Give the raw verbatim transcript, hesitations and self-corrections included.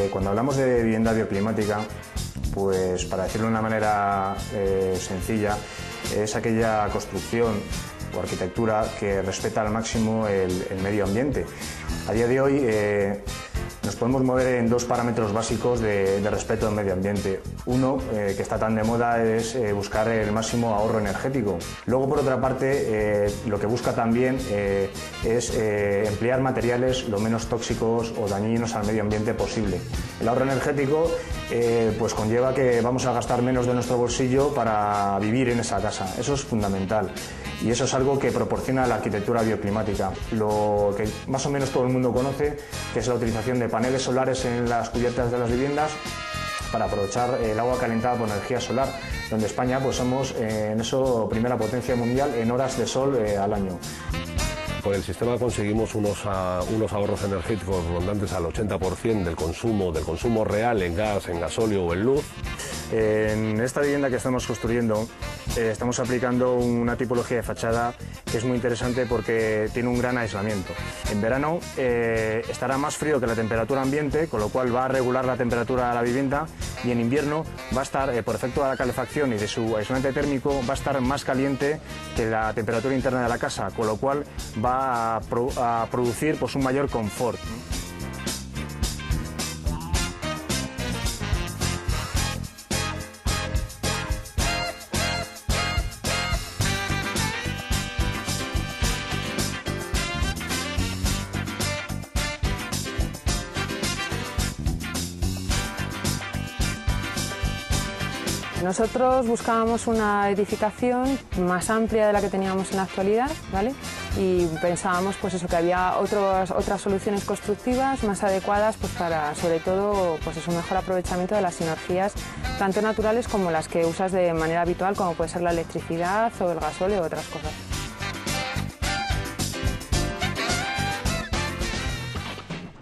cuando hablamos de vivienda bioclimática, pues para decirlo de una manera eh, sencilla, es aquella construcción o arquitectura que respeta al máximo el, el medio ambiente. A día de hoy eh, nos podemos mover en dos parámetros básicos de, de respeto al medio ambiente. Uno, eh, que está tan de moda, es eh, buscar el máximo ahorro energético. Luego, por otra parte, eh, lo que busca también eh, es eh, emplear materiales lo menos tóxicos o dañinos al medio ambiente posible. El ahorro energético eh, pues conlleva que vamos a gastar menos de nuestro bolsillo para vivir en esa casa. Eso es fundamental. Y eso es algo que proporciona la arquitectura bioclimática. Lo que más o menos todo el mundo conoce, que es la utilización de paneles solares en las cubiertas de las viviendas para aprovechar el agua calentada por energía solar, donde España pues somos eh, en eso primera potencia mundial en horas de sol eh, al año. Con el sistema conseguimos unos, uh, unos ahorros energéticos rondantes al ochenta por ciento del consumo, del consumo real en gas, en gasóleo o en luz. En esta vivienda que estamos construyendo eh, estamos aplicando una tipología de fachada que es muy interesante porque tiene un gran aislamiento. En verano eh, estará más frío que la temperatura ambiente, con lo cual va a regular la temperatura de la vivienda, y en invierno va a estar, eh, por efecto de la calefacción y de su aislante térmico, va a estar más caliente que la temperatura interna de la casa, con lo cual va a, pro a producir pues, un mayor confort, ¿no? Nosotros buscábamos una edificación más amplia de la que teníamos en la actualidad, ¿vale? Y pensábamos pues eso, que había otros, otras soluciones constructivas más adecuadas pues para, sobre todo, pues eso, un mejor aprovechamiento de las energías, tanto naturales como las que usas de manera habitual, como puede ser la electricidad o el gasóleo u otras cosas.